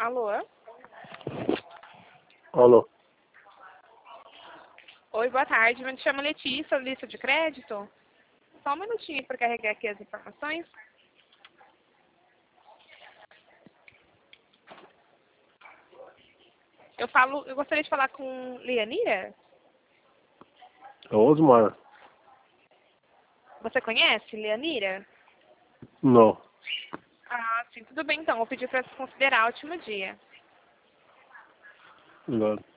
Alô? Alô? Oi, boa tarde. Me chamo Letícia, lista de crédito. Só um minutinho para carregar aqui as informações. Eu gostaria de falar com Lianira. É o Osmar. Você conhece Lianira? Não. Ah, sim, tudo bem então. Vou pedir para considerar o último dia. Obrigado.